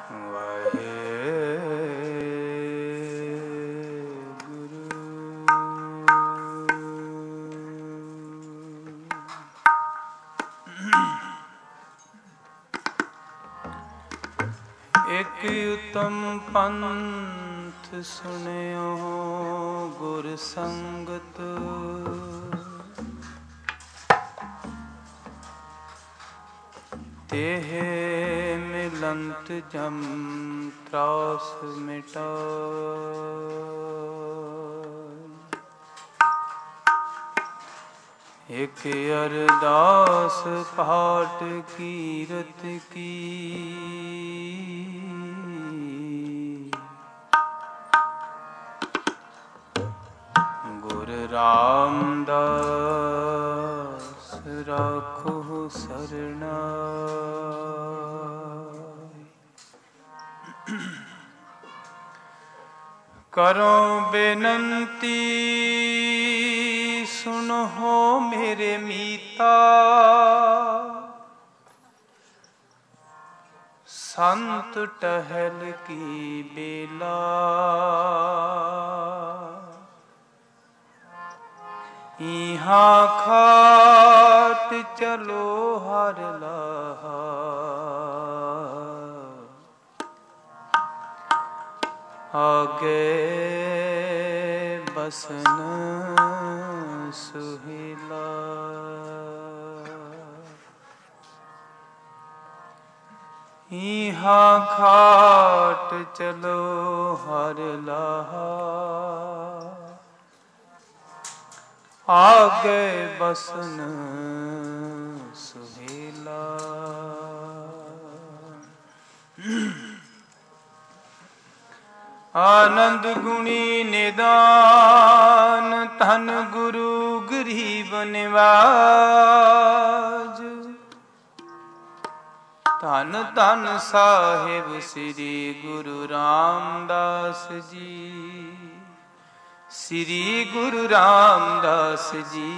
एक उत्तम पंथ सुनियो गुर संगत, तेह मिलंत जम त्रास मिटाय। एक अरदास पाठ कीरत की, गुर रामदास राखो सरनाय। करो बेनंती सुनो मेरे मीता, संत टहल की बेला। यहाँ खाट चलो हर लाहा, आगे बसन सुहेला। यहाँ खाट चलो हर लाहा, आगे बसन सुहेला। आनंद गुणी निदान धन गुरु गरीब निवाज। धन धन साहिब श्री गुरु रामदास जी, श्री गुरु रामदास जी,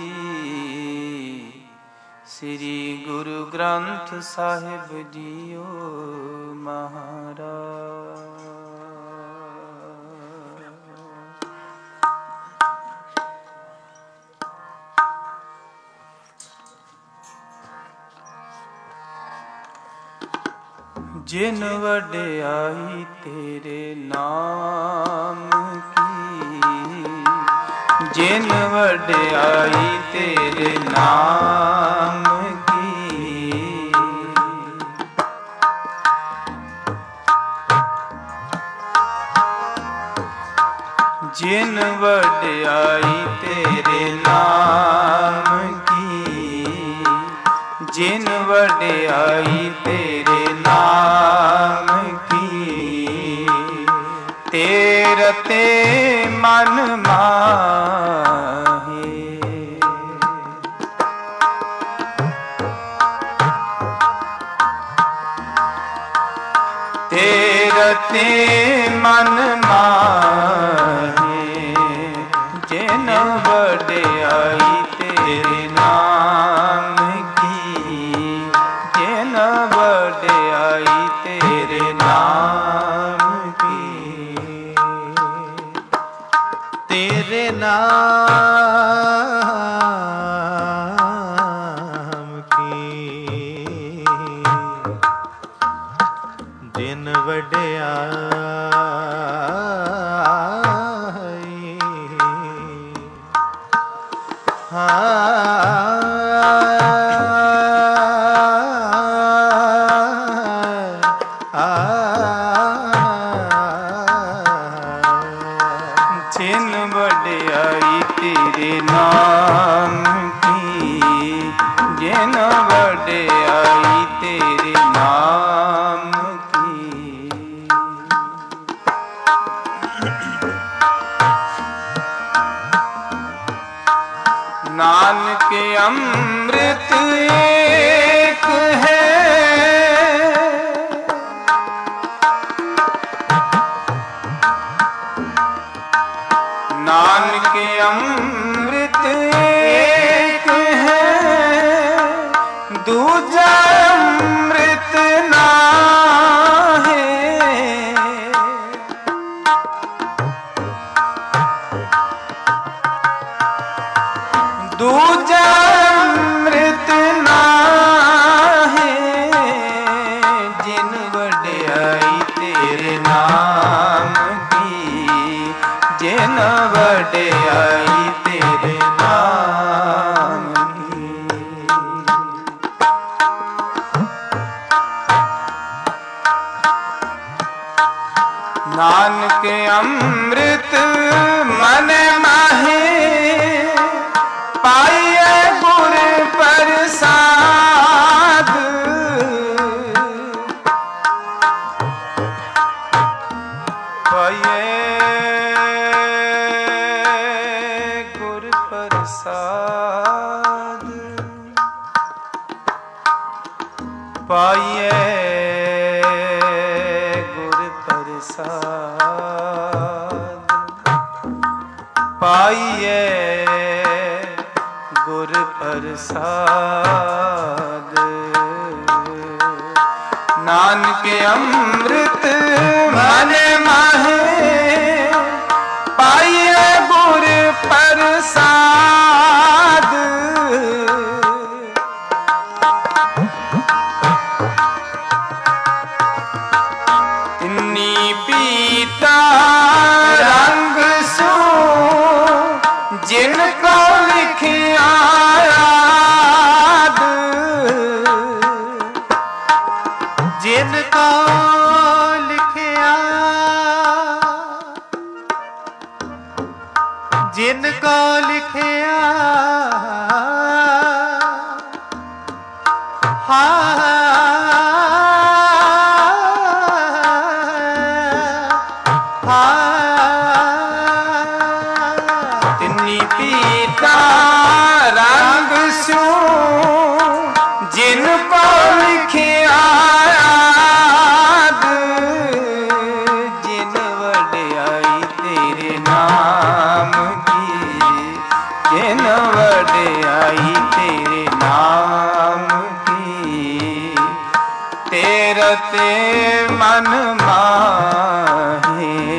श्री गुरु ग्रंथ साहिब जीओ महाराज। जिन वड्याई तेरे नाम की, जिन वड्याई तेरे नाम की। जिन वड्याई तेरे नाम की, जिन वड्याई तेरे नाम की। तेरा ते मन माहे, तेरा ते मन माहे। जिन वड्याई तेरे नाम की, जिन वड्याई तेरे नाम की। तेरे नाम की जिन वड्याई, जिन वड्याई तेरे नाम की, जिन वड्याई तेरे नाम की। नानक अमृत एक है, नानक अमृत एक है, दूजा अमृत नाहे। नानक अमृत मन माहे पाइए गुर प्रसाद। पाइए गुर प्रसाद, पाइए गुर प्रसाद, पाइए गुर प्रसाद। नानक अमृत मन माहे पाइए गुर प्रसाद। तिन्नी पीता रंग सो जिनको लिखिया याद, जिनको लिखिया, जिनको लिखिया तिन्नी पीता रंग सो जिनको लिखिया याद, जिन वड्याई तेरे नाम की, जिन वड्याई तेरे नाम की। तेरा ते मन माहे,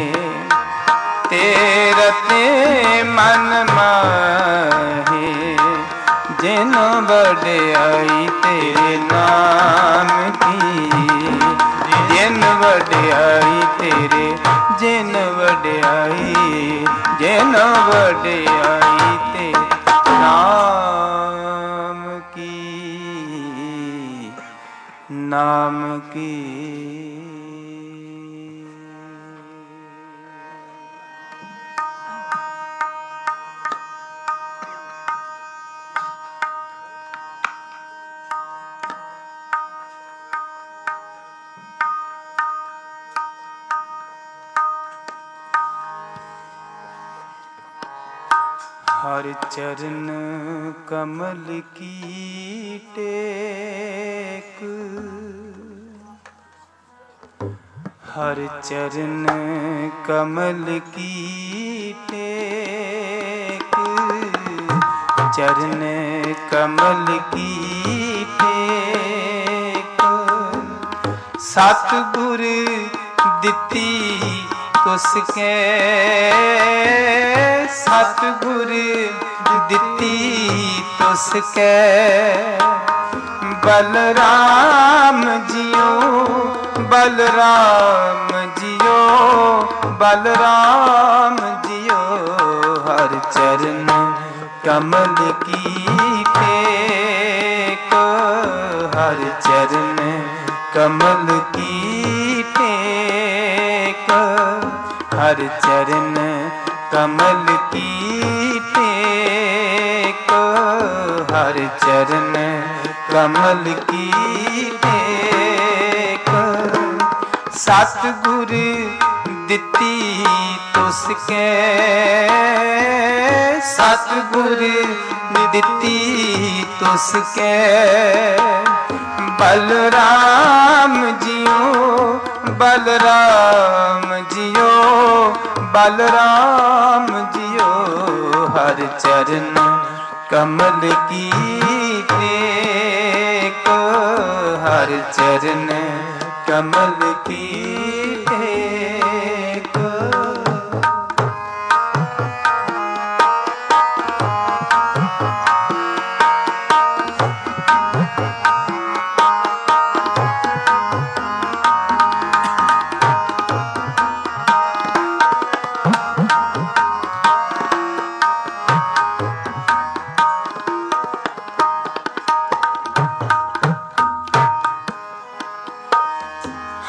तेरा ते मन माहे, जिन वड्याई तेरे नाम की, जिन वड्याई तेरे, जिन वड्याई, जिन वड्याई तेरे नाम की, नाम की। हर चरण कमल की टेक, हर चरण कमल की टेक, चरण कमल की टेक। सतगुर दिती तुसके, सतगुर दिती तुसके। बलराम जियो, बलराम जियो, बलराम जियो। हर चरण कमल की टेक, हर चरण कमल की टेक, हर चरण कमल की टेक, हर चरण कमल की टेक। सतगुर दिती तुसके, सतगुर दिती तुसके। बलराम जियो, बलराम जियो, बलराम जियो। हर चरण कमल की टेक, हर चरण कमल की टेक।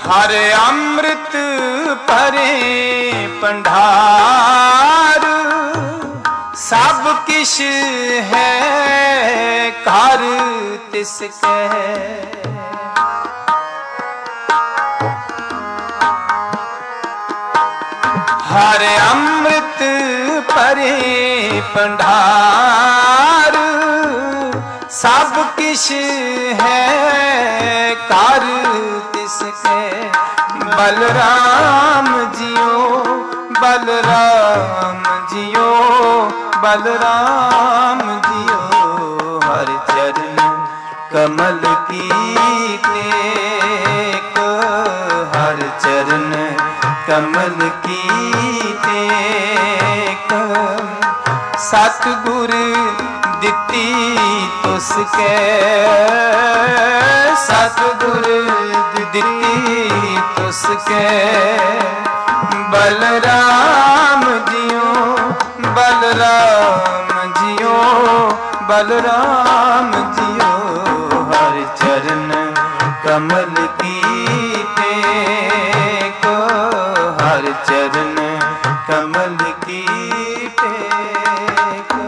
हर अमृत भरे भंडार, सब किश है घर तिसके। हर अमृत भरे भंडार, सब किश है घर तिसके। बलराम जियो बलराम जियो बलराम जियो, हर चरण कमल की टेक, हर चरण कमल की टेक। सतगुर दिती तुसके, सतगुर दिती तुसके। बलराम जियो बलराम जियो बलराम जियो, हर चरण कमल की टेक, हर चरण कमल की टेक।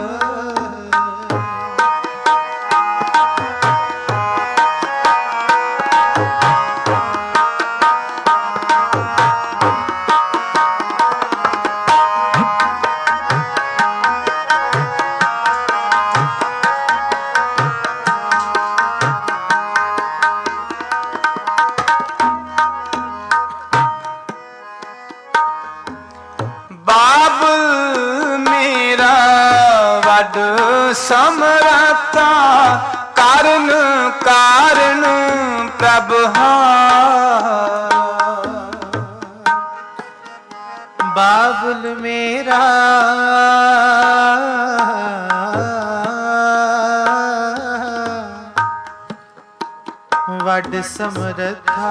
बाबुल मेरा वड समरता, कारण कारण प्रभहार। बाबुल मेरा वड समरथा,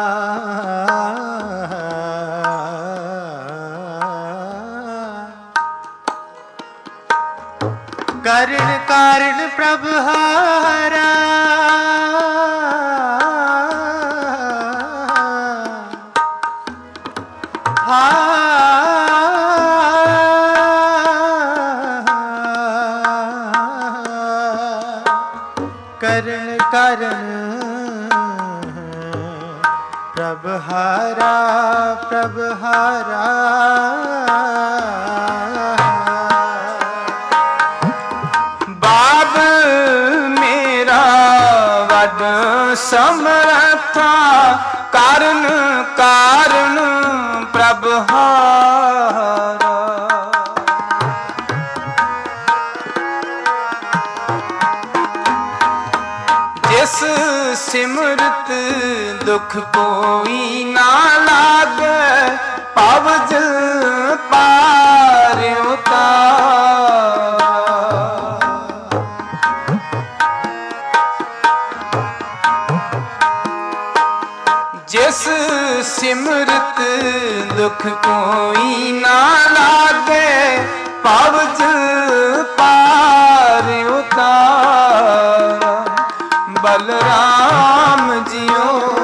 करण कारण प्रभहारा। करण कारण प्रभहारा प्रभहारा। समरथा, कारण कारण प्रभहारा। जिस सिमरत दुख कोई ना लागे, पवज पार उतार। जिस सिमरत दुख कोई ना लागे, पवज पार उतार। बलराम जियो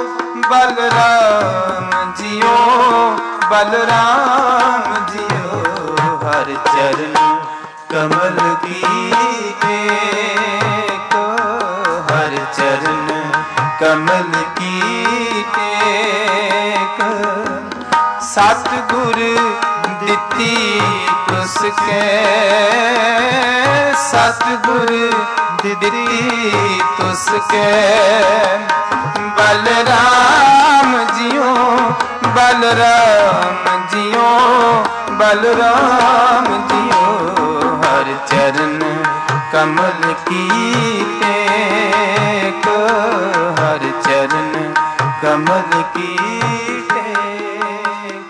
बलराम जियो बलराम जियो, हर चरण कमल की टेक, हर चरण कमल की टेक। सतगुर दिती तुसके, सतगुर दिती तुसके। बलराम जियो बलराम जियो बलराम जियो, हर चरण कमल की टेक, हर चरण कमल की टेक।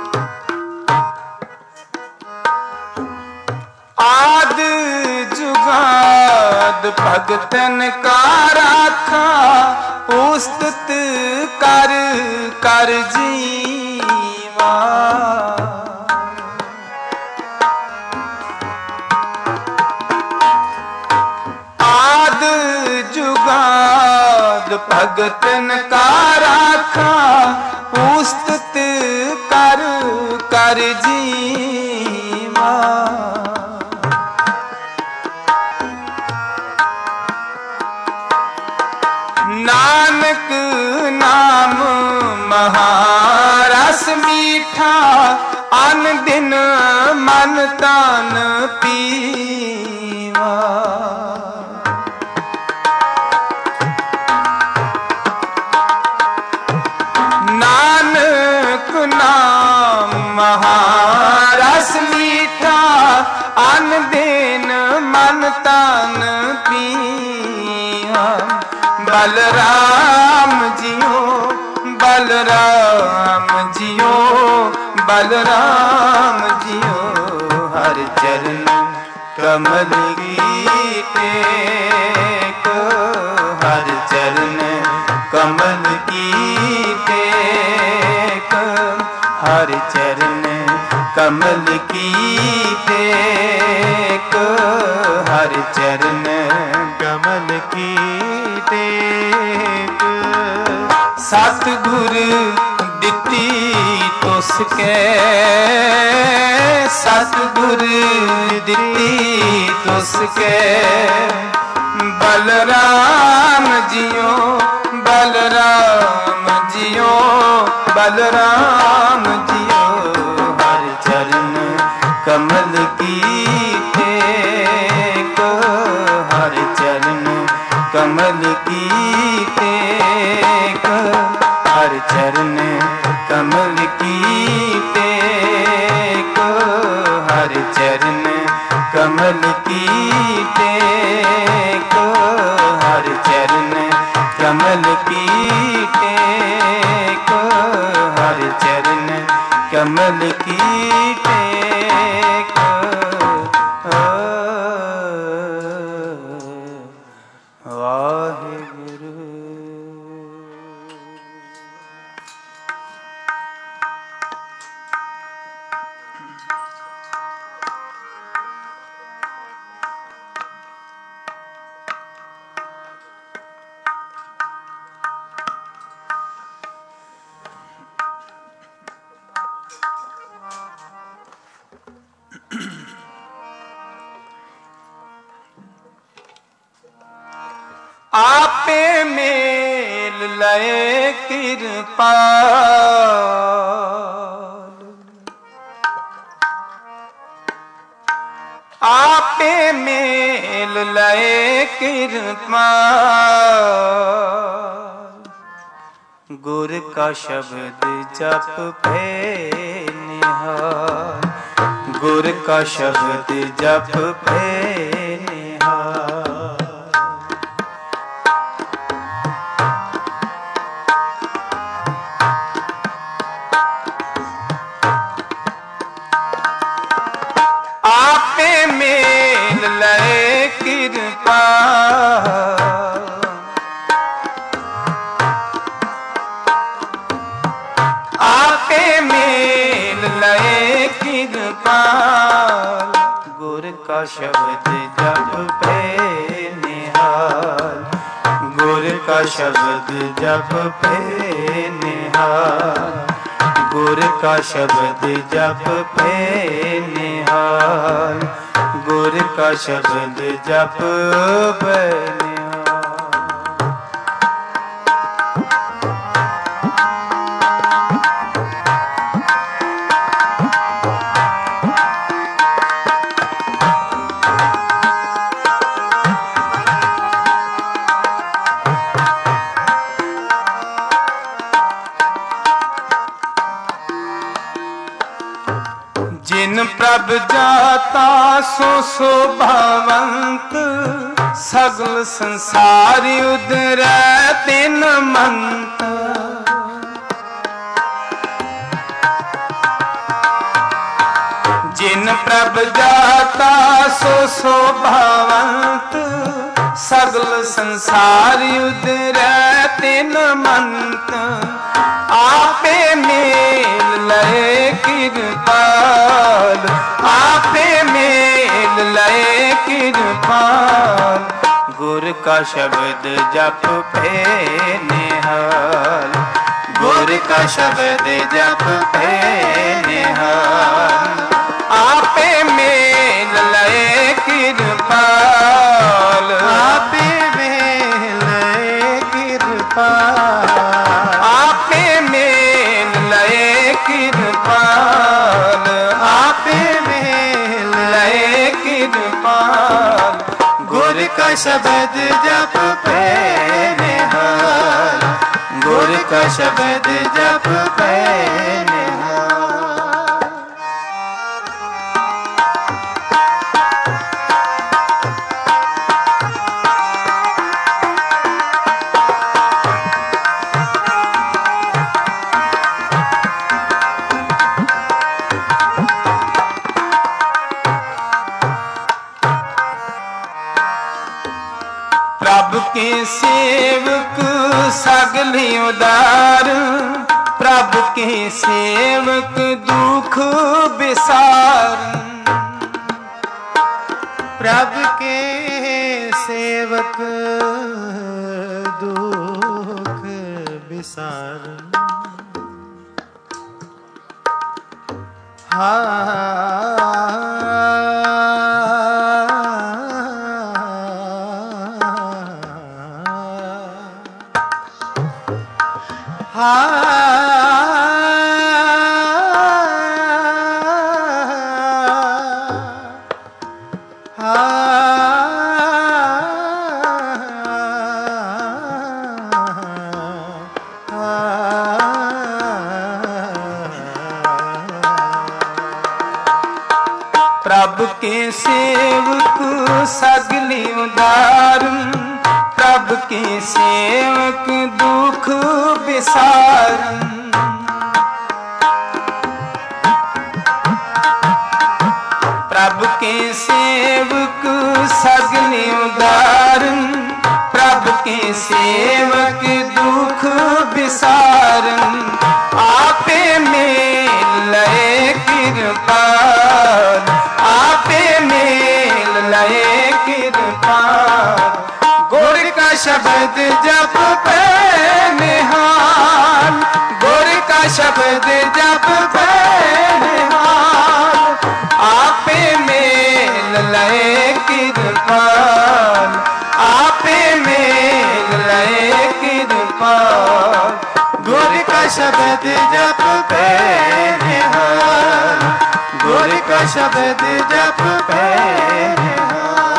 आद जुग जुगाद भगतन का राखा, उस्तत कर कर जीवा। आद जुगाद भगतन का राखा, उस्तत कर कर जीवा। नानक नाम महारस मीठा, अन दिन मन तन पीवा। नानक नाम महारस मीठा, अन दिन मन तन पीवा। बलराम जियो बलराम जियो बलराम जियो, हर चरण कमल की टेक, हर चरण कमल की टेक, हर चरण कमल की टेक, हर चरण कमल की टेक। सतगुर दिती तुसके, सतगुर दिती तुसके। बलराम जियो बलराम जियो बलराम जियो, हर चरण कमल की टेक, हर चरण कमल की टेक, हर चरण कमल की टेक, हर चरण कमल की टेक, हर चरण कमल की टेक, हर चरण कमल की टेक। वाहिगुरु। आपे मेल लय कृपाल, आपे मेल लय कृपाल। गुर का शब्द जप पे निहाल, गुर का शब्द जप पे निहाल। आपे मेल लय कृपा, आपे मेल लय कृपा। गुर का शब्द जप पे निहाल, गुर का शब्द जप पे निहाल, गुर का शब्द जप पे निहाल, गुर का शब्द जप पे निहाल। जिन प्रभ जाता सो शोभावंत, सगल संसार उदरै तिन मंत। जिन प्रभ जाता सो शोभावंत, सगल संसार उदरै तिन मंत आपे मेल लय कृपाल आपे मेल लय कृपाल गुर का शब्द जप पे निहाल गुर का शब्द जप पे निहाल आपे मेल लय कृपाल आपे मेल लय कृपाल आपे मेल लय कृपाल आपे मेल लय कृपाल गुर का शब्द जप पे निहाल गुर का शब्द जप पे निहाल प्रभु के सेवक सगले उदार प्रभु के सेवक दुख बिसार प्रभु के सेवक दुख बिसार प्रभु के सेवक सगले उदार प्रभु के सेवक दुख बिसार प्रभु के सेवक सगले उदार प्रभु के सेवक दुख बिसार आपे मेल लय कृपाल आपे मेल लय कृपाल गुर का शब्द जप पे निहाल गुर का शब्द जप पे निहाल आपे मेल लय कृपाल आपे मेल लय कृपाल गुर का शब्द जप पे निहाल गुर का शब्द जप पे निहाल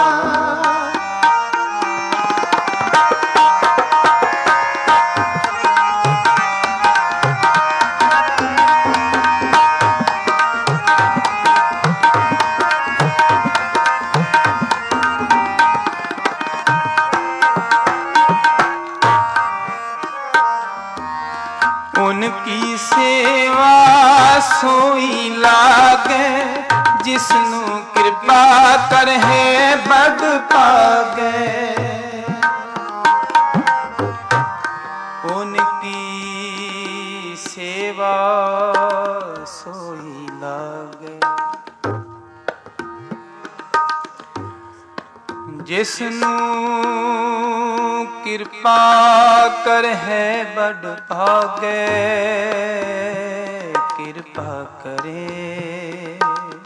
उनकी सेवा सोई लागे जिसनु कृपा कर है बग पागे उनकी सेवा सोई लागे जिसनु कृपा कर है बड़ भागे कृपा करे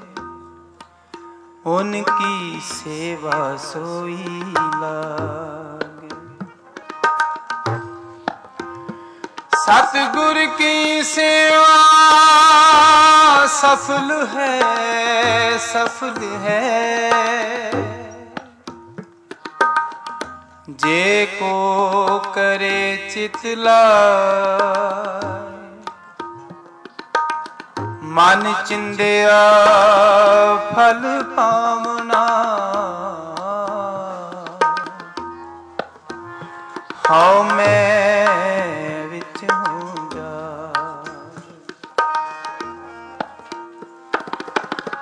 उनकी सेवा सोई लागे सतगुर की सेवा सफल है जे को करे चितला मन चिंदिया फल पावना हाउ मैं विच हूँ जा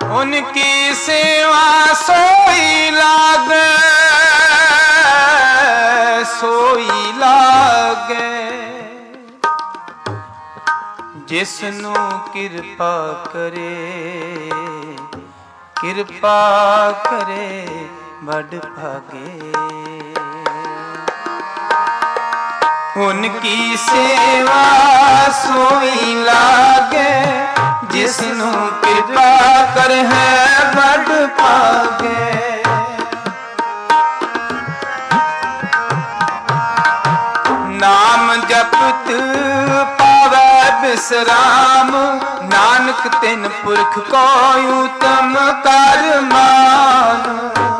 उनकी सेवा सोई लागे ਜਿਸਨੂੰ ਕਿਰਪਾ ਕਰੇ, ਕਿਰਪਾ ਕਰੇ ਬੜ ਭਾਗੇ। ਉਨਕੀ ਸੇਵਾ ਸੋਈ ਲਾਗੇ, ਜਿਸਨੂੰ ਕਿਰਪਾ ਕਰ ਹੈ ਬੜ ਭਾਗੇ। ਨਾਮ ਜਪਤ ਪਾਵੈ ਬਿਸਰਾਮ, ਨਾਨਕ ਤਿਨ ਪੁਰਖ ਕੋ ਉਤਮ ਕਰ ਮਾਨ।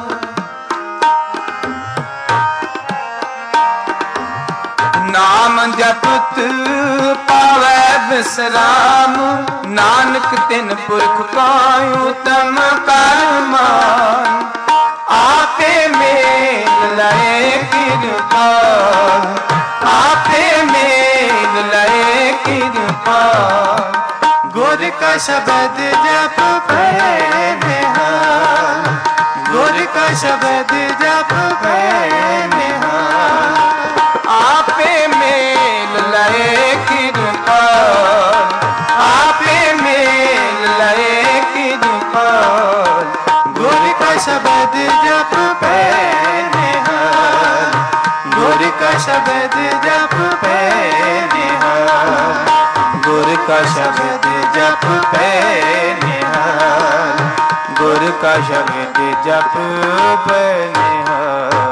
ਨਾਮ ਜਪਤ ਪਾਵੈ ਬਿਸਰਾਮ, ਨਾਨਕ ਤਿਨ ਪੁਰਖ ਕੋ ਉਤਮ ਕਰ ਮਾਨ। ਆਪੇ ਮੇਲ ਲਏ ਕਿਰਪਾਲ, ਆਪੇ ਮੇਲ ਲਏ ਕਿਰਪਾਲ। ਗੁਰ ਕਾ ਸ਼ਬਦ ਜਪ ਪੈ ਨਿਹਾਲ, ਗੁਰ ਕਾ ਸ਼ਬਦ ਜਪ ਪੈ ਨਿਹਾਲ। ਆਪੇ ਮੇਲ ਲਏ ਕਿਰਪਾਲ, ਆਪੇ ਮੇਲ ਲਏ ਕਿਰਪਾਲ। ਗੁਰ ਕਾ ਸ਼ਬਦ ਜਪ ਪੈ ਨਿਹਾਲ, ਗੁਰ ਕਾ ਸ਼ਬਦ ਜਪ ਪੈ ਨਿਹਾਲ। ਗੁਰ ਕਾ ਸ਼ਬਦ ਜਪ ਪੈ ਨਿਹਾਲ, ਗੁਰ ਕਾ ਸ਼ਬਦ ਜਪ ਪੈ ਨਿਹਾਲ।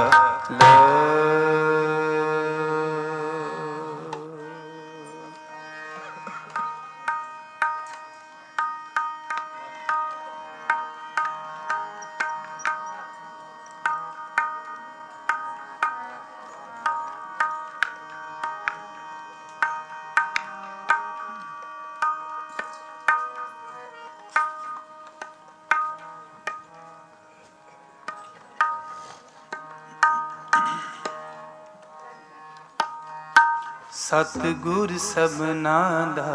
ਸਤਿਗੁਰ ਸਭਨਾ ਦਾ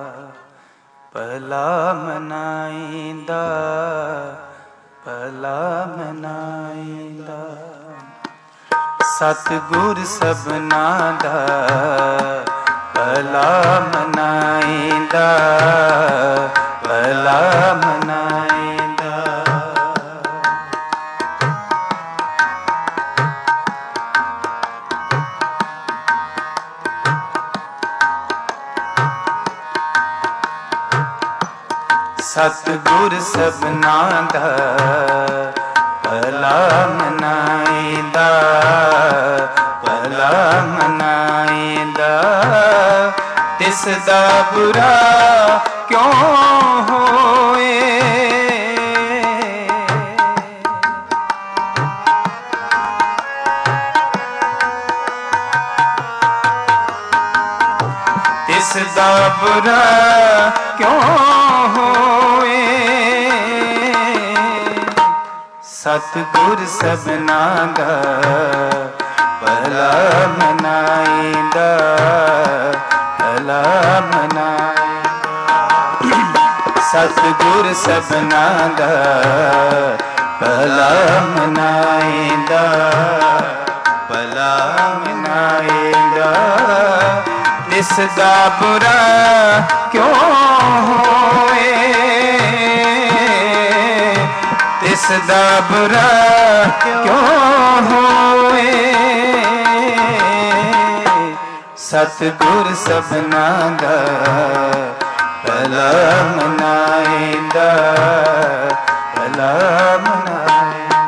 ਭਲਾ ਮਨਾਈਂਦਾ, ਭਲਾ ਮਨਾਈਂਦਾ। ਸਤਿਗੁਰ ਸਭਨਾ ਦਾ ਭਲਾ ਮਨਾਈਂਦਾ, ਭਲਾ ਮਨਾਈਂਦਾ। ਸਤਿਗੁਰ ਸਭਨਾ ਦਾ ਭਲਾ ਮਨਾਈਂਦਾ, ਭਲਾ ਮਨਾਈਂਦਾ। ਤਿਸ ਦਾ ਬੁਰਾ ਕਿਉਂ ਹੋਏ, ਤਿਸ ਦਾ ਬੁਰਾ ਕਿਉਂ ਹੋਏ। ਸਤਿਗੁਰ ਸਭਨਾ ਦਾ ਭਲਾ ਮਨਾਈਂਦਾ, ਭਲਾ ਮਨਾਈਂਦਾ। ਸਤਿਗੁਰ ਸਭਨਾ ਦਾ ਭਲਾ ਮਨਾਈਂਦਾ, ਭਲਾ ਮਨਾਈਂਦਾ। ਤਿਸ ਦਾ ਬੁਰਾ ਕਿਉਂ ਹੋਏ, ਤਿਸ ਦਾ ਬੁਰਾ ਕਿਉਂ ਹੋਏ। ਸਤਿਗੁਰ ਸਭਨਾ ਦਾ ਭਲਾ ਮਨਾਈਂਦਾ, ਭਲਾ ਮਨਾਈਂਦਾ।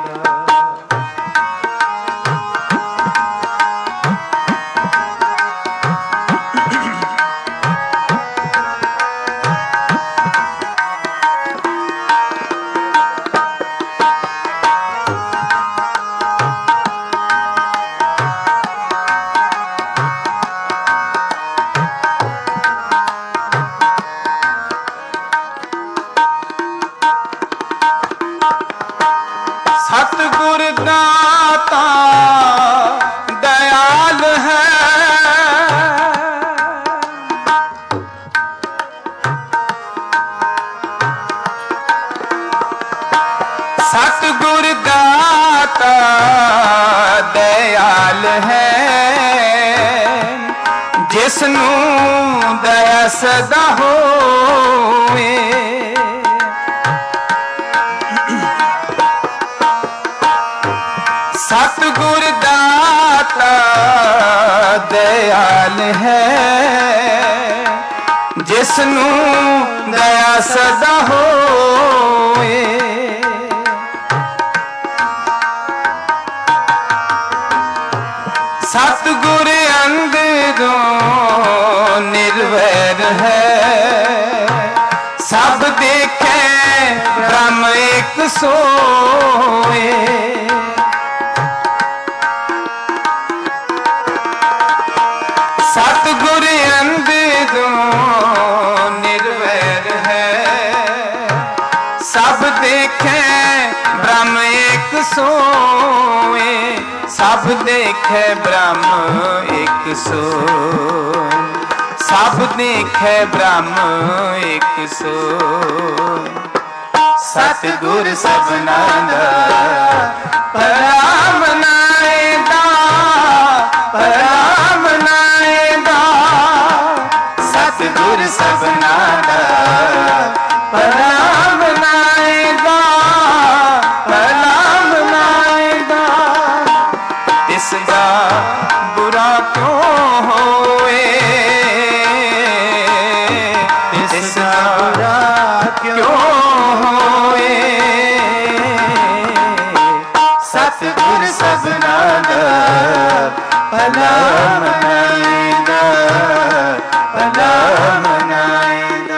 ਸਤਿਗੁਰ ਦਾਤਾ ਦਇਆਲ ਹੈ, ਸਤਿਗੁਰ ਦਾਤਾ ਦਇਆਲ ਹੈ। ਜਿਸਨੂੰ ਦਇਆ ਸਦਾ ਹੋਵੇ। ਸਤਿਗੁਰ ਦਾਤਾ ਦਇਆਲ ਹੈ, ਜਿਸ ਨੂੰ ਦਇਆ ਸਦਾ ਹੋਵੇ। ਸਤਿਗੁਰ ਅੰਦਰੋਂ ਨਿਰਵੈਰ ਹੈ, ਸਭ ਦੇਖੈ ਬ੍ਰਹਮ ਇੱਕ ਸੋਏ। ਸਤਿਗੁਰ ਅੰਦਰੋਂ ਨਿਰਵੈਰ ਹੈ, ਸਭ ਦੇਖੈ ਬ੍ਰਹਮ ਇੱਕ ਸੋਏ। ਸਭ ਦੇਖੈ ਬ੍ਰਹਮ ਇੱਕ ਸੋਏ, ਸਭ ਦੇਖੈ ਬ੍ਰਹਮ ਇੱਕ ਸੋਏ। ਸਤਿਗੁਰ ਸਭਨਾ ਦਾ ਭਲਾ ਮਨਾਏਗਾ, ਭਲਾ ਮਨਾਏਗਾ। ਸਤਿਗੁਰ ਸਭਨਾ ਦਾ ਭਲਾ ਮਨਾਏਗਾ, ਭਲਾ ਮਨਾਏਗਾ। ਤਿਸ ਦਾ ਬੁਰਾ ਕਿਉਂ ਹੋਏ, ਤਿਸ ਦਾ ਬੁਰਾ ਕਿਉਂ ਹੋਏ। ਸਤਿਗੁਰ ਸਭਨਾ ਦਾ ਭਲਾ ਮਨਾਏਗਾ, ਭਲਾ ਮਨਾਏਗਾ।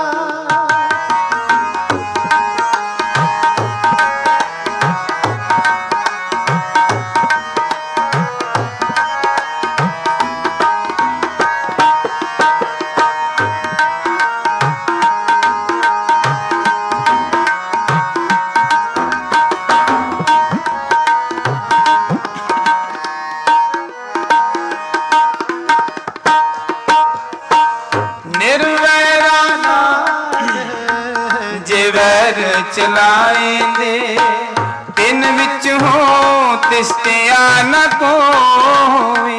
ਚਲਾਏਂਦੇ ਤਿੰਨ ਵਿੱਚ ਹੋ ਤਿਸਤਿਆ ਨ ਕੋਵੇ।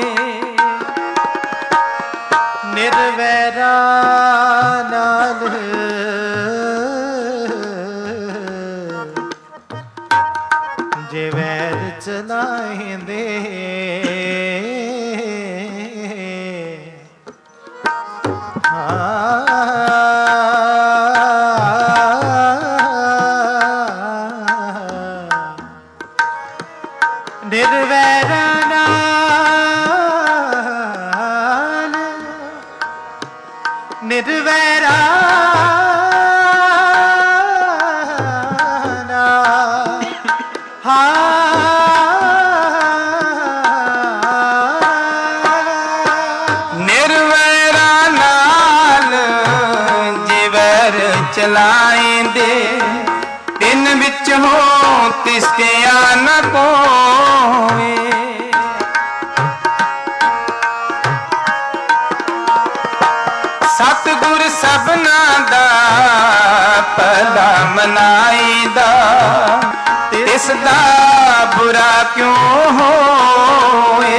ਨਿਰਵੈਰਾ ਨਾਲ ਜੇ ਵੈਰ ਚਲਾਏਂਦੇ ਨਿਰਵੈਰਾ ਨਾਲ, ਨਿਰਵੈਰਾ ਨਾਲ ਨਿਰਵੈਰਾ ਨਾਲ ਜੇ ਵੈਰ ਚਲਾਏਂਦੇ ਤਿੰਨ ਵਿੱਚ ਹੋ ਤਿਸਤਿਆ ਨ ਕੋਵੇ। ਸਤਿਗੁਰ ਸਭਨਾ ਦਾ ਭਲਾ ਮਨਾਈਦਾ, ਤਿਸ ਦਾ ਬੁਰਾ ਕਿਉਂ ਹੋਏ।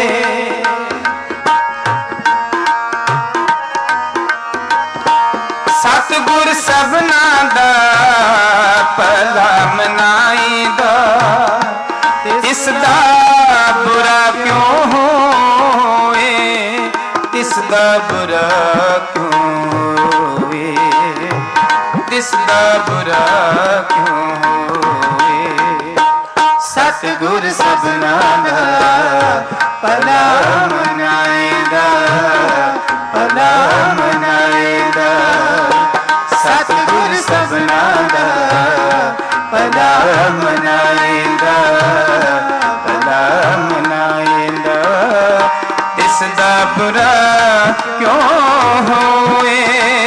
ਸਤਿਗੁਰ ਸਭਨਾ ਦਾ ਭਲਾ ਮਨਾਈਦਾ, ਤਿਸ ਦਾ ਬੁਰਾ ਕਿਉਂ ਹੋਏ। ਤਿਸ ਦਾ ਬੁਰਾ ਕਿਉਂ ਹੋਏ, ਤਿਸ ਦਾ ਬੁਰਾ ਕਿਉਂ ਹੋਏ। ਸਤਿਗੁਰ ਸਭਨਾ ਦਾ ਭਲਾ ਮਨਾਏਗਾ, ਭਲਾ ਮਨਾਏਗਾ। ਸਤਿਗੁਰ ਸਭਨਾ ਦਾ ਭਲਾ ਮਨਾਏਗਾ, ਭਲਾ ਮਨਾਏਗਾ। ਤਿਸ ਦਾ ਬੁਰਾ ਕਿਉਂ ਹੋਏ,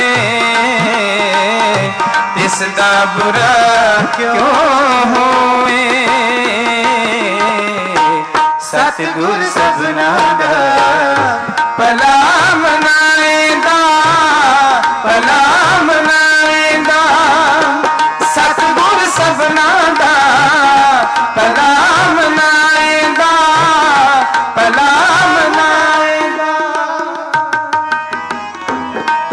ਤਿਸ ਦਾ ਬੁਰਾ ਕਿਉਂ ਹੋਏ। ਸਤਿਗੁਰ ਸਭਨਾ ਦਾ ਭਲਾ ਮਨਾਏਗਾ, ਭਲਾ ਮਨਾਏਗਾ। ਸਤਿਗੁਰ ਸਭਨਾ ਦਾ ਭਲਾ ਮਨਾਏਗਾ, ਭਲਾ ਮਨਾਏਗਾ।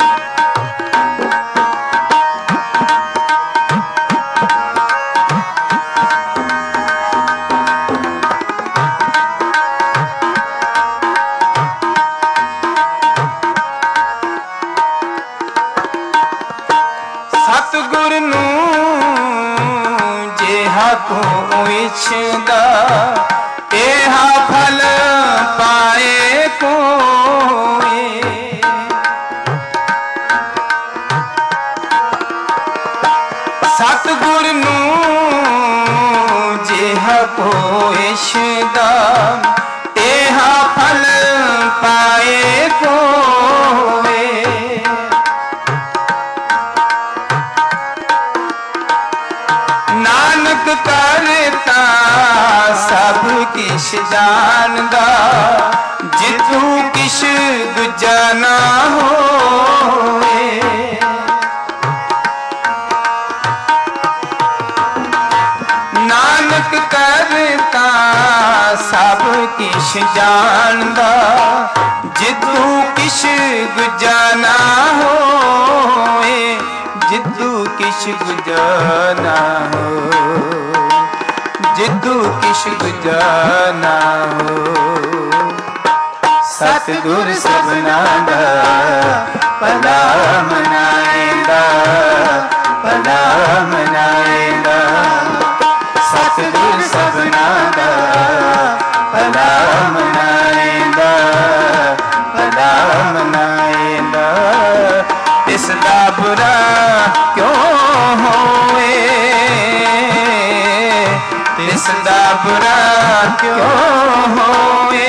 इश्दा तेहा फल पाए कोए। नानक करता सब किश जानदा जितू किश दूजा ना होए। नानक करता सब किश जानदा जितू किश दूजा ना होए। जितू किश दूजा ना हो, जितू किश दूजा ना हो। सतगुर सबना दा भला मनाएंदा, भला मनाएंदा। सतगुर सबना दा भला मनाएंदा, भला मनाएंदा। इसदा बुरा क्यों होए, इसदा बुरा क्यों होए।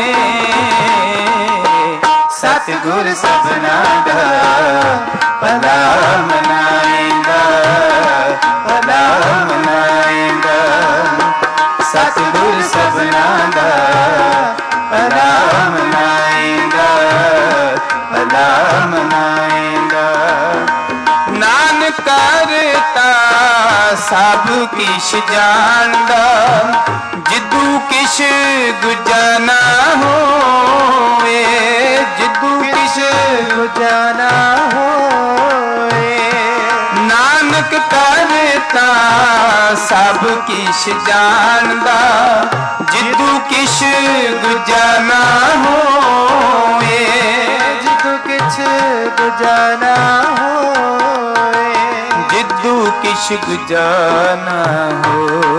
सतगुर सबना दा भला मनाएंदा, भला मनाएंदा। सतगुर सबना दा भला मनाएंदा, भला मनाएंदा। नानक करता सब किश जानदा जिदू किश दूजा ना होए। जिदू किश दूजा ना होए। नानक करता सब किश जानदा जिदू किश दूजा ना होए। जिदू किश दूजा ना होए। जिदू किश दूजा ना हो,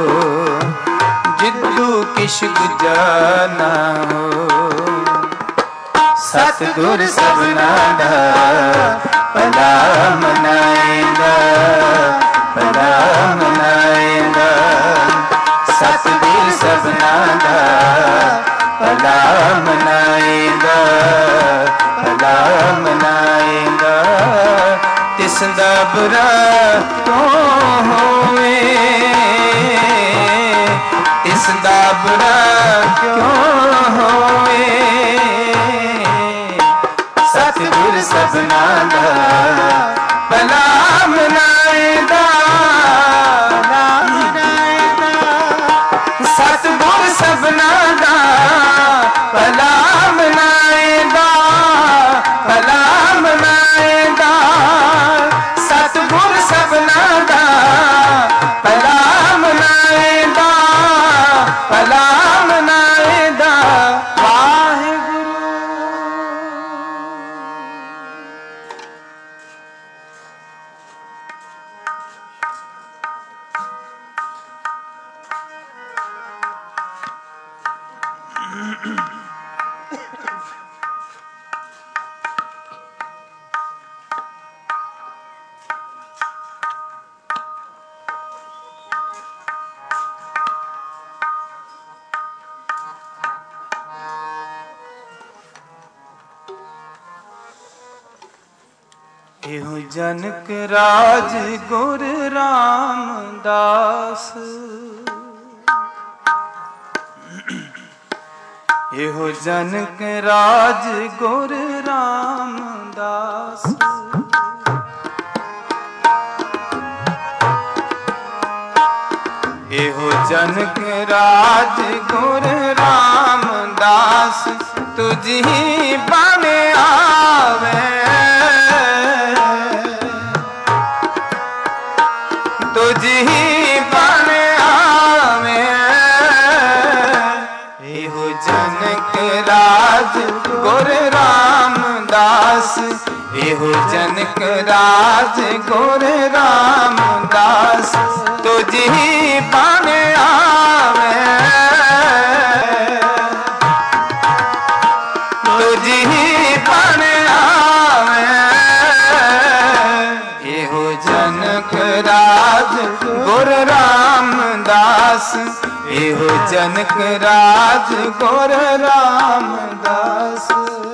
जिदू किश दूजा ना हो। सतगुर सबना दा भला मनाएंदा, भला मनाएंदा। सतगुर सबना दा भला मनाएंदा, भला मनाएंदा। तिसदा बुरा क्यों होए, तिसदा बुरा क्यों होए। सतगुर सबना दा भला मनाएंदा, भला मनाएंदा। सतगुर सबना दा भला मनाएंदा, भला मनाएंदा। सतगुर सबना दा भला मनाएंदा, भला मनाएंदा। वाहिगुरू। एहो जनक राज गुर रामदास, एहो जनक राज गुर रामदास। एहो जनक राज गुर रामदास। तुझी बाने आवे, तुझी बाने आवे। एहो जनक राज गुर रामदास। एहो जनक राज गुर रामदास। तुझी बाने आवे, तुझी बाने आवे। एहो जनक राज गुर रामदास। एहो जनक राज गुर रामदास।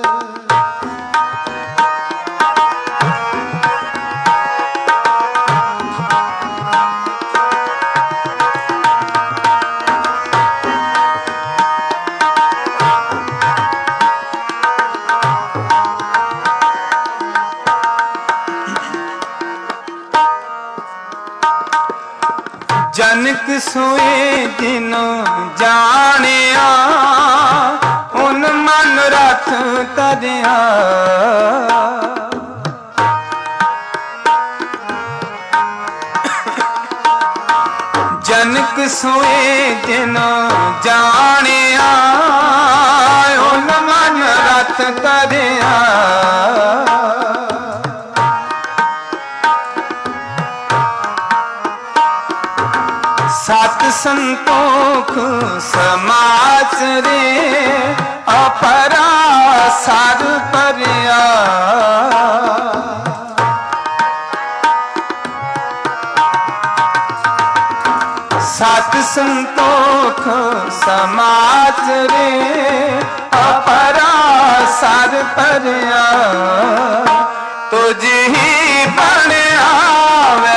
जनक सोए जिनो जानिया उन मन रथ तरिया। जनक सोए जिनो जानिया उन मन रथ तरिया। सत संतोख समाज रे अपरा सार परिया। सत संतोख समाज रे अपरा सार परिया। तुझ ही बन आवे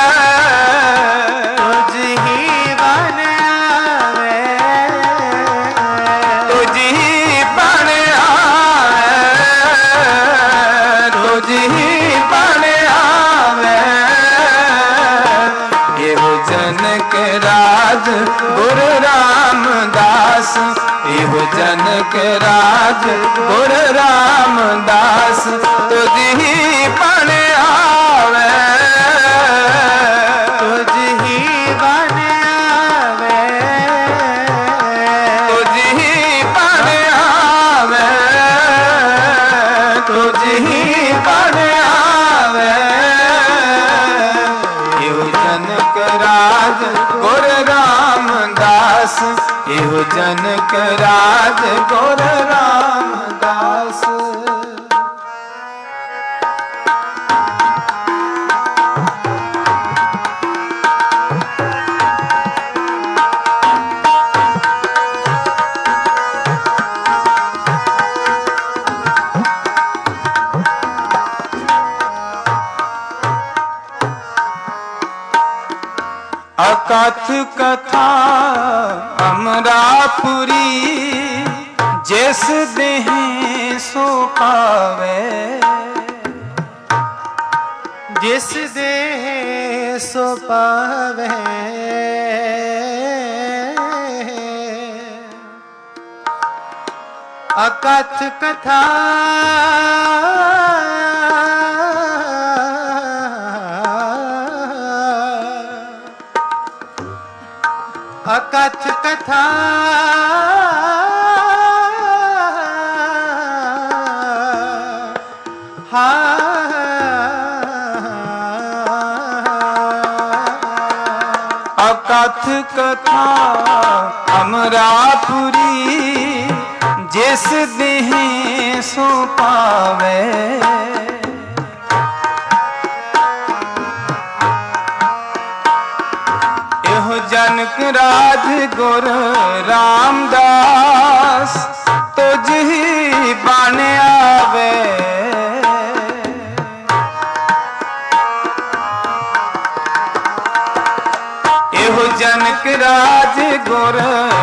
गुर रामदास। एहो जनक राज गुर रामदास। तुझ ही बन आवे तुझ ही बन आवे तुझ ही बन आवे तुझ ही बन आवे। एहो जनक राज गुर रामदास। एहो जनक राज गुर रामदास। अकथ कथा अमरापुरी जिस देह सो पावे। जिस देह सो पावे अकथ कथा अकथ कथा अकथ कथा अमरापुरी जिस देह सो पावे। एहो जनक राज गुर रामदास। तुझ ही बन आवे एहो जनक राज गुर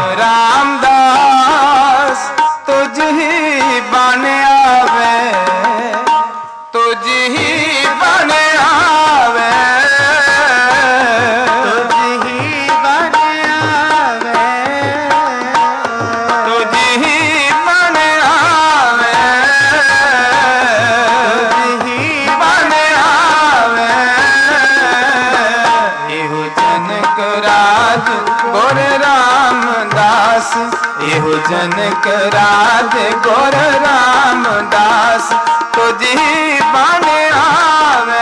रामदास। तुझ ही बन आवे तुझ ही बन आवे तुझ ही बन आवे तुझ ही बन आवे तुझ ही बन आवे। एहो जनक राज गुर रामदास। एहो जनक राज गुर रामदास। तुझ ही बन आवे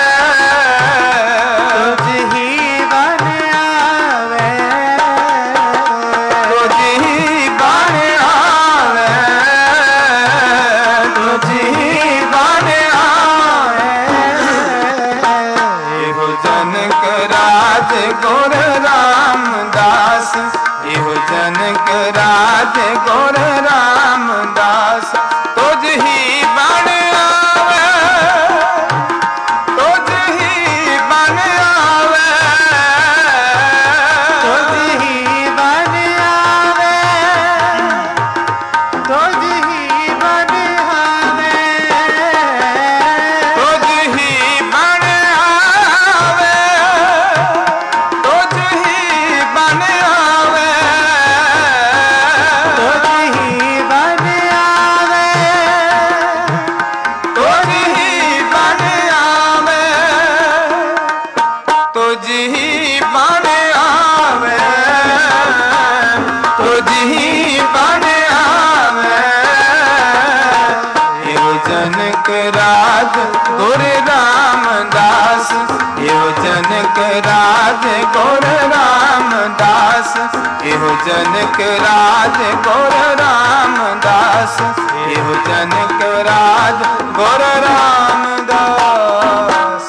तुझ ही बन आवे तुझ ही बन आवे तुझ ही बन आवे। एहो जनक राज गुर रामदास। जनक राज गुर रामदास तुझ ही बन आवे, तुझ ही बन आवे, तुझ ही बन आवे, तुझ ही बन आवे, तुझ ही बन आवे, तुझ ही बन आवे, तुझ ही बन आवे, तुझ ही बन आवे, तुझ ही बन आवे, तुझ ही बन आवे। एवं जनक राज गुर रामदास, एवं जनक राज गुर रामदास, एवं जनक राज गुर रामदास, एवं जनक राज गुर रामदास।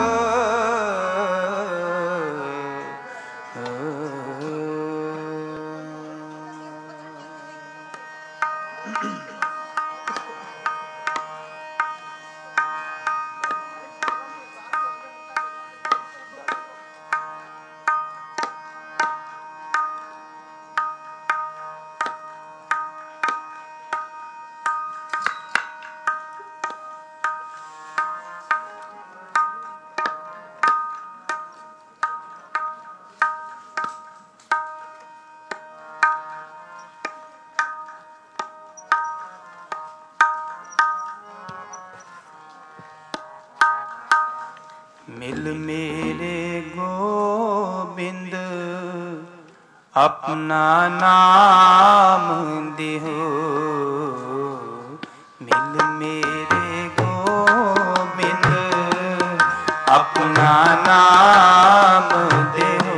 मिल मेरे गोबिंद अपना नाम दिहो, मिल मेरे गोबिंद अपना नाम दिहो।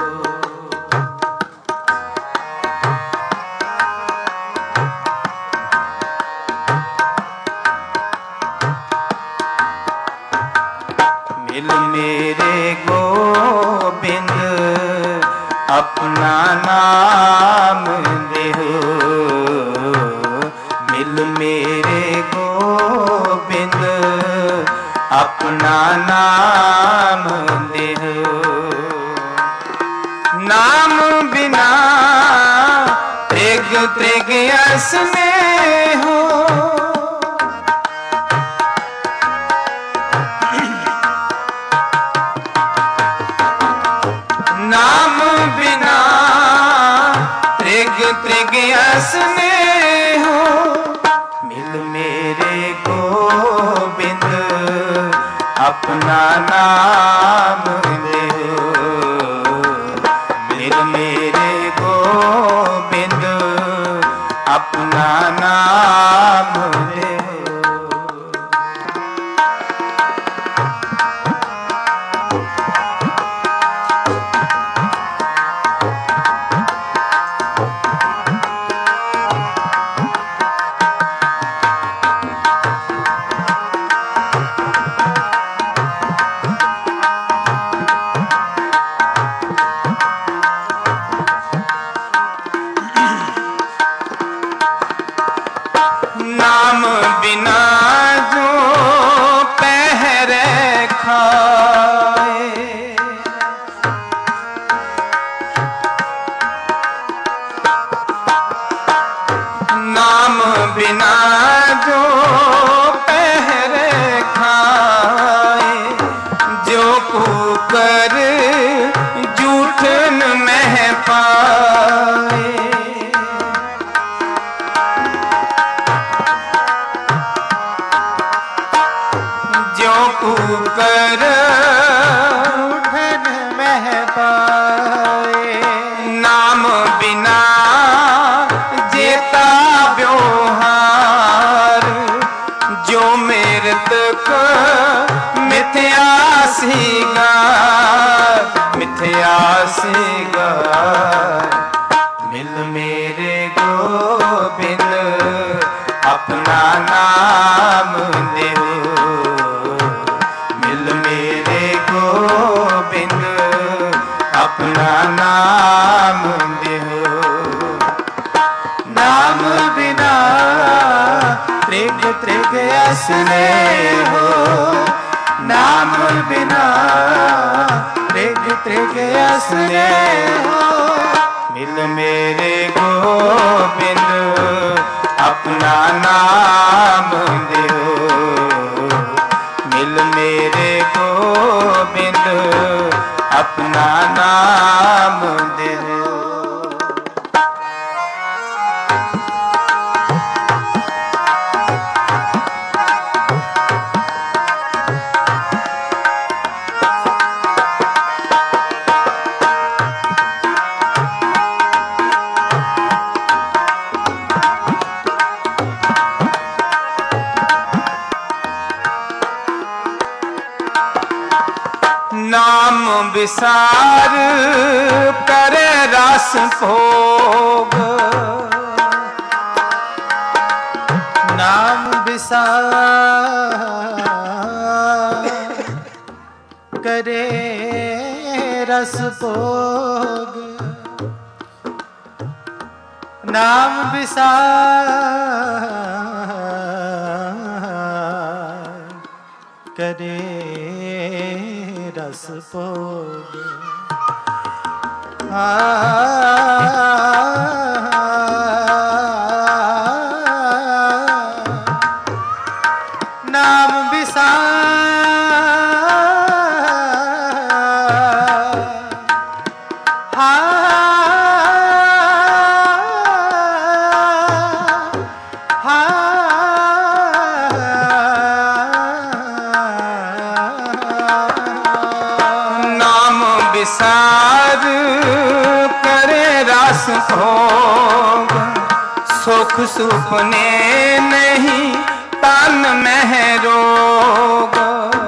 मिल मेरे गोबिंद अपना नाम देहो, मिल मेरे गोबिंद अपना नाम देहो। नाम बिना त्रिग त्रिग असने हो, नाम बिना त्रिग त्रिग असने हो। मिल मेरे गोबिंद अपना नाम देहो, मिल मेरे गोबिंद अपना नाम देहो। नाम बिना जो पहरे खाए, नाम बिना जो पहरे खाए, जो कुकर जूठन मह पाए, जो कुकर उठन मह पाए। नाम बिना जेता व्यवहार, जो मृतक मिथ्या सिगार, मिथ्या सिगार। मिल मेरे गोबिंद अपना नाम देहो, मिल मेरे गोबिंद अपना नाम देहो। स्नेहो, नाम बिना त्रिग त्रिग स्नेहो। मिल मेरे गोबिंद अपना नाम देहो, मिल मेरे गोबिंद अपना नाम देहो। नाम विसार करे रस भोग, नाम विसार करे रस भोग, नाम विसार करे रस भोग। नाम विसार विसार करे रस भोग, सुख सुपने नहीं तन में रोग।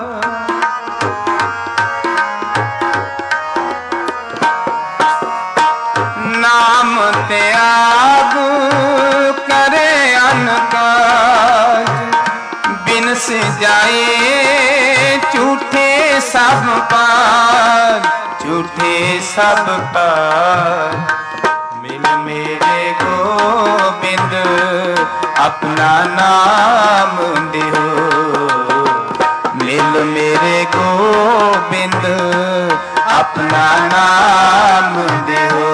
नाम त्याग करे अनकाज, बिन से जाए झूठे सब पार, झूठे सब पार। मिल मेरे गोबिंद अपना नाम देहो, मिल मेरे गोबिंद अपना नाम देहो।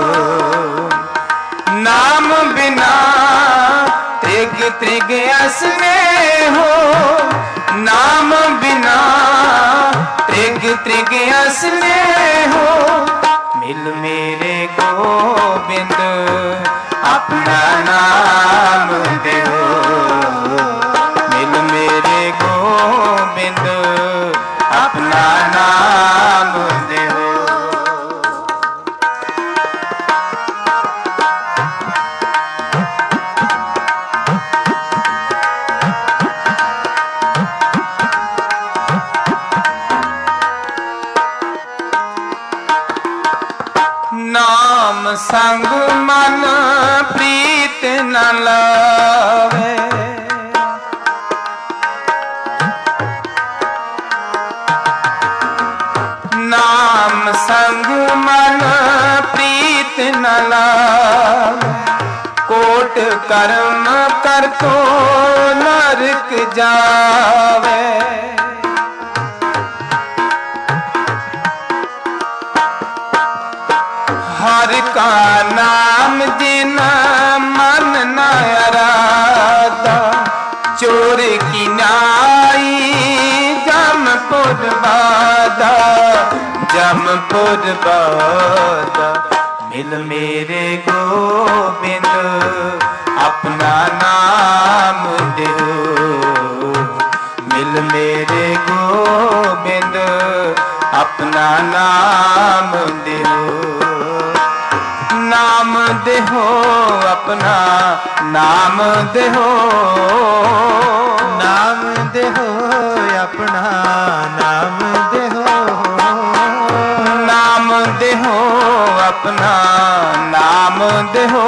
नाम बिना त्रिग त्रिग स्नेहो, नाम बिना त्रिग त्रिग स्नेहो। मिल मेरे गोबिंद अपना नाम देहो, मिल मेरे गोबिंद अपना नाम देहो। नाम संग मन प्रीत न लावे, नाम संग मन प्रीत न लावे। कोट कर्म कर तो नरक जावे, हर का नाम जिना मन न अरादा। चोर की नाई जमपुर बादा, जमपुर बादा। मिल मेरे गोबिंद अपना नाम देहो, मिल मेरे गोबिंद अपना नाम देहो। नाम देहो अपना नाम देहो, नाम देहो अपना नाम देहो, नाम देहो अपना नाम देहो,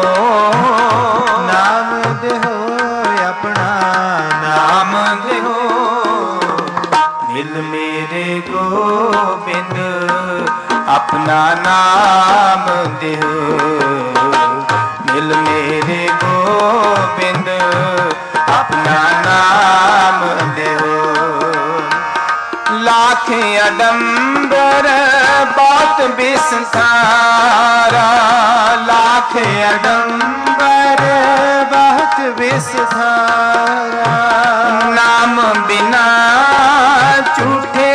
नाम देहो अपना नाम देहो। मिल मेरे गोबिंद अपना नाम देहो, मिल मेरे गोबिंद अपना नाम अडंबर बहुत विस्तारा, लाख अडंबर बहुत विस्तारा। नाम बिना झूठे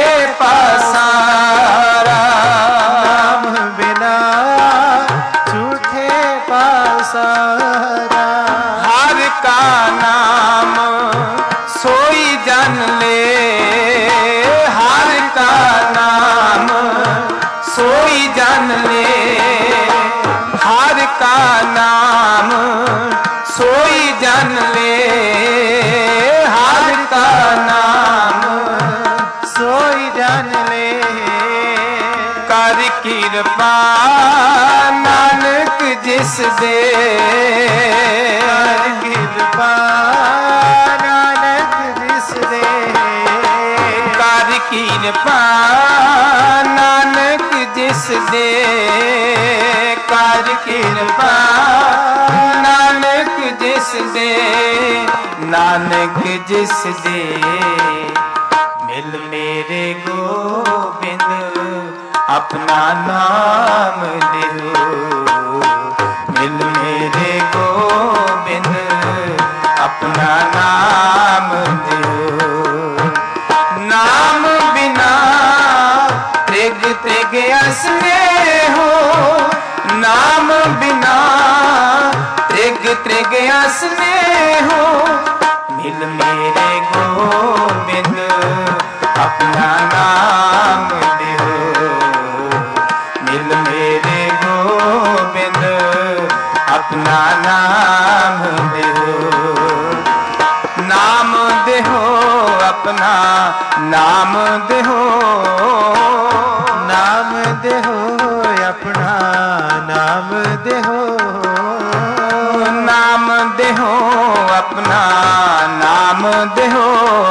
पसारा, नाम बिना झूठे पसारा। हर का नाम सोई जन ले, हर का नाम सोई जन ले, हर का नाम सोई जन ले, हर का नाम सोई जन ले। कर किरपा नानक जिस दे, कर किरपा नानक जिस दे। कर किरपा नानक जिस दे, कर किरपा नानक जिस दे, नानक जिस दे। मिल मेरे गोबिंद अपना नाम दियो, मिल मेरे गोबिंद अपना नाम दियो। नाम बिना त्रिग त्रिग असने हो, नाम बिना त्रिग त्रिग असने हो। मिल मेरे गोबिंद अपना नाम दियो, मिल मेरे गोबिंद अपना नाम दियो। नाम देहो अपना नाम देहो, नाम देहो अपना नाम देहो। नाम देहो अपना नाम देहो,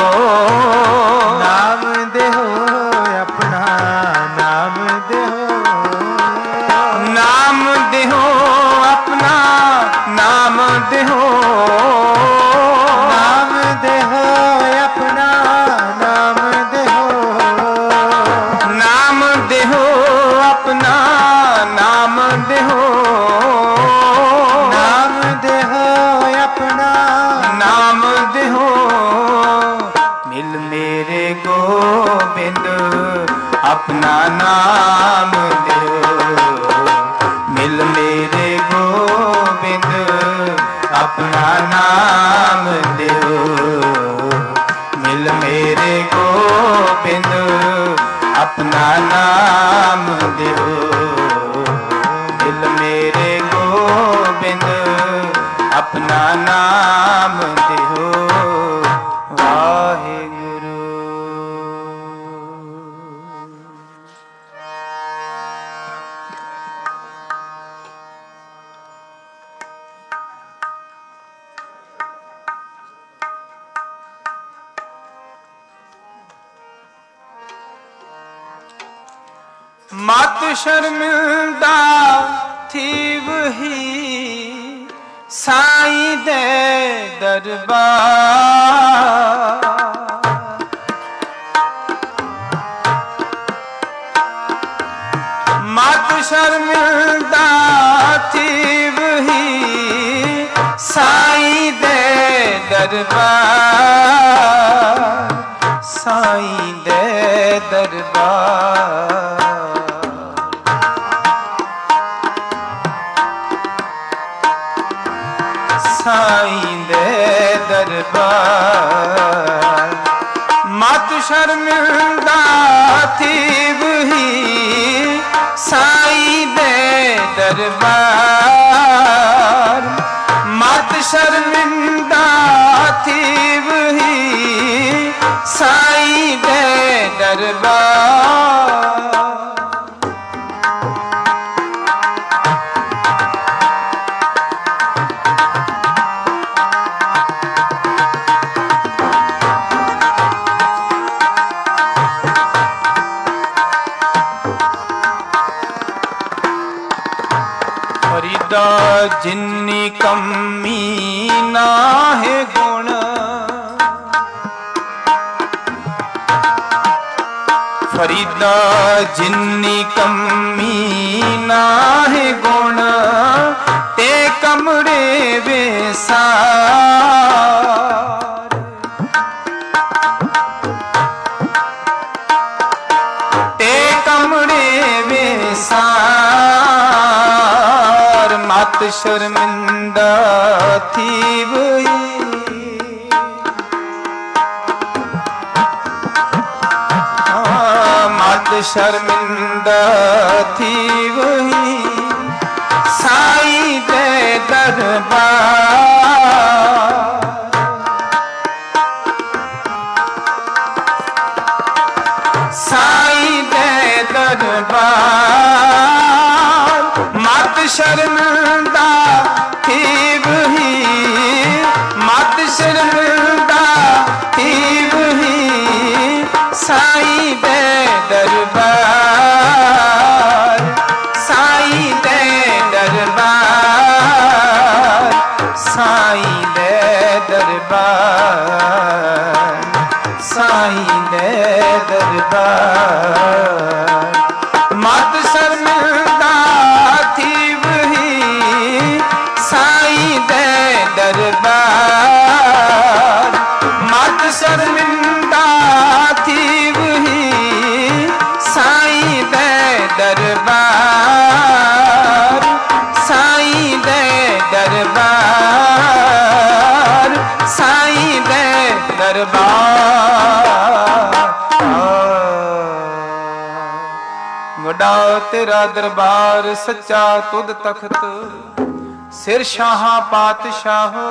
नाम देहो अपना नाम देहो। नाम देहो अपना नाम देहो, नाम देहो अपना नाम देहो। नाम देहो अपना नाम देहो, नाम देहो अपना नाम देहो। मिल मेरे गोबिंद अपना नाम देहो, मिल मेरे गोबिंद अपना नाम देहो, मिल मेरे गोबिंद अपना नाम देहो, मिल मेरे गोबिंद अपना नाम देहो। वाहिगुरु। मत शर्मिंदा थी वही साईं दे दरबार, मत शर्मिंदा थी वही साईं दे दरबार, साईं दे दरबार। साईं दे दरबार। मत शर्मिंदा थी वही साईं दे दरबार, मत शर्मिंदा थी वही साईं दे दरबार। फरीदा जिन्नी कमी ना है गुण, फरीदा ਫਰੀਦਾ ਜਿੰਨੀ ਕਮੀ ਨਾਹੀ ਗੁਣ ਤੇ ਕਮੜੇ ਵੇਸਾਰ। ਤੇ ਕਮੜੇ ਵੇਸਾਰ ਮਤ ਸ਼ਰਮਿੰਦਾ ਥੀਵਈ। ਸ਼ਰਮਿੰਦਾ ਥੀ ਵਹੀ ਸਾਈਂ ਦੇ ਦਰਬਾਰ। ਸਾਈਂ ਦੇ ਦਰਬਾਰ ਮਤ ਸ਼ਰਮਿੰਦਾ ਥੀ ਵਹੀ। ਮਤ ਸ਼ਰਮਿੰਦਾ ਥੀ ਵਹੀ ਸਾਈਂ ਦੇ ਦਰਬਾਰ। ਸਾਈਂ ਦੇ ਦਰਬਾਰ। ਸਾਈਂ ਦੇ ਦਰਬਾਰ। ਸਾਈਂ ਦੇ ਦਰਬਾਰ ਮਤ ਸ਼ਰਮਿੰਦਾ ਥੀ ਵਹੀ ਸਾਈਂ ਦੇ ਦਰਬਾਰ। ਮਤ ਸ਼ਰਮਿੰਦਾ ਥੀ ਵਹੀ ਸਾਈਂ ਦੇ ਦਰਬਾਰ। ਸਾਈਂ ਦੇ ਦਰਬਾਰ। ਸਾਈਂ ਦੇ ਦਰਬਾਰ। ਵੱਡਾ ਤੇਰਾ ਦਰਬਾਰ ਸੱਚਾ ਤੁਧ ਤਖਤ ਸਿਰ ਸ਼ਾਹਾਂ ਪਾਤਸ਼ਾਹੋ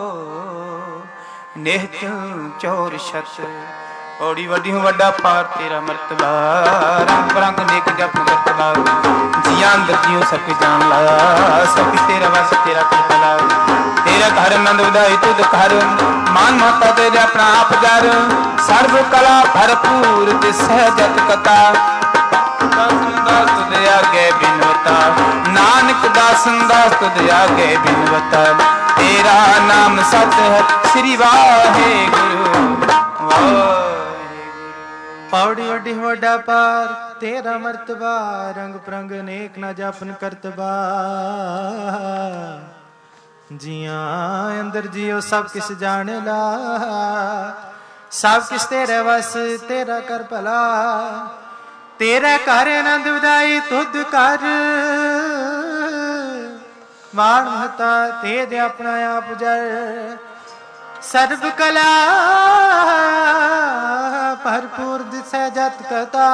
ਨਿਹਤ ਚੋਰ ਛਤ। ਔੜੀ ਵੱਡੀ ਹੂੰ ਵੱਡਾ ਪਾਰ ਤੇਰਾ ਮਰਤਬਾ ਰੰਗ ਬਰੰਗ ਨੇਕ ਜਪ ਕਰਤਬਾ। ਜੀਆਂ ਅੰਦਰ ਜਿਉ ਸਭ ਜਾਣ ਲਾ ਸਭ ਤੇਰਾ ਵਸ ਤੇਰਾ ਕਰਤਲਾ। ਤੇਰਾ ਘਰ ਆਨੰਦ ਵਧਾਈ ਤੁਧ ਘਰ ਮਾਨ ਮਾਤਾ ਤੇਰੇ ਆਪਣਾ ਆਪ ਜਰ। ਸਰਬ ਕਲਾ ਭਰਪੂਰ ਦਿਸੈ ਜਤ ਕਥਾ। ਦਾਸ ਤੁਧ ਆਗੇ ਬਿਨਵਤਾ ਨਾਨਕ ਦਾਸਨ ਦਾਸ ਤੁਧ ਆਗੇ ਬਿਨਵਤਾ। ਤੇਰਾ ਨਾਮ ਸਤ ਹੈ ਸ੍ਰੀ ਵਾਹਿਗੁਰੂ ਵਾਹਿਗੁਰੂ। ਪੌੜੀ ਵੱਡੀ ਵੱਡਾ ਪਾਰ ਤੇਰਾ ਮਰਤਬਾ ਰੰਗ ਪ੍ਰੰਗ ਨੇਕ ਨਾ ਜਾਪਨ ਕਰਤਬਾ। ਜੀਆਂ ਅੰਦਰ ਜਿਉ ਸਭ ਕਿਸ ਜਾਣ ਲਾ ਸਭ ਕਿਸ ਤੇਰੇ ਵਸ ਤੇਰਾ ਕਰ ਭਲਾ। ਤੇਰਾ ਘਰ ਆਨੰਦ ਵਧਾਈ ਤੁਧ ਕਰ ਮਾਣ ਮਹਤਾ ਤੇ ਦੇ ਆਪਣਾ ਆਪ ਜਰ। ਸਰਬ ਕਲਾ ਭਰਪੂਰ ਦਿਸੈ ਜਤ ਕਥਾ।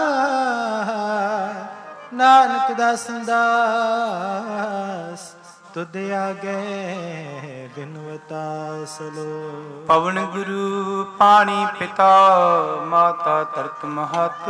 ਨਾਨਕ ਦਾਸਨ ਦਾਸ ਤੁਧ ਆਗੇ ਬਿਨਵਤਾ ਸਲੋ। ਪਵਨ ਗੁਰੂ ਪਾਣੀ ਪਿਤਾ ਮਾਤਾ ਧਰਤ ਮਹਤ।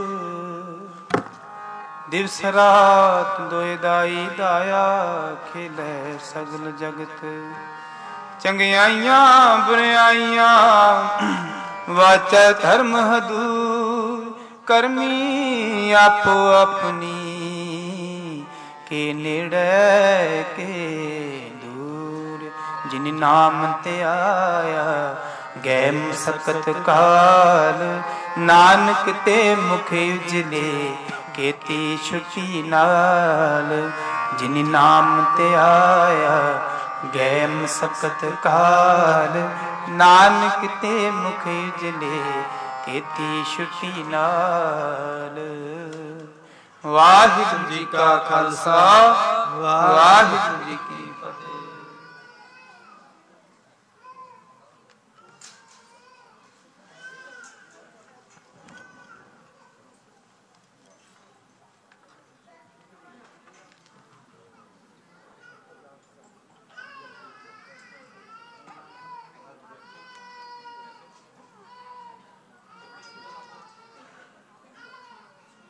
ਦਿਵਸ ਰਾਤ ਦੋਇ ਦਾਈ ਦਾਇਆ ਖੇਲੇ ਸਗਲ ਜਗਤ। ਚੰਗਿਆਈਆਂ ਬੁਰਿਆਈਆਂ ਵਾਚੈ ਧਰਮ ਹਦੂਰ। ਕਰਮੀ ਆਪੋ ਆਪਣੀ ਕੇ ਨੇੜੇ ਕੇ ਦੂਰ। ਜਿਨ ਨਾਮ ਤੇ ਆਇਆ ਗੈ ਮੁਸਕਤ ਕਾਲ। ਨਾਨਕ ਤੇ ਮੁਖ ਉਜਲੇ ਕੀਤੀ ਛੁਟੀ ਨਾਲ। ਜਿਨ ਨਾਮ ਤੇ ਆਇਆ ਗੈ ਮੁਸਕਤ ਕਾਲ। ਨਾਨਕ ਤੇ ਮੁਖ ਉਜਲੇ ਕੀਤੀ ਛੁਟੀ ਨਾਲ। ਵਾਹਿਗੁਰੂ ਜੀ ਕਾ ਖਾਲਸਾ ਵਾਹਿਗੁਰੂ ਜੀ ਕੀ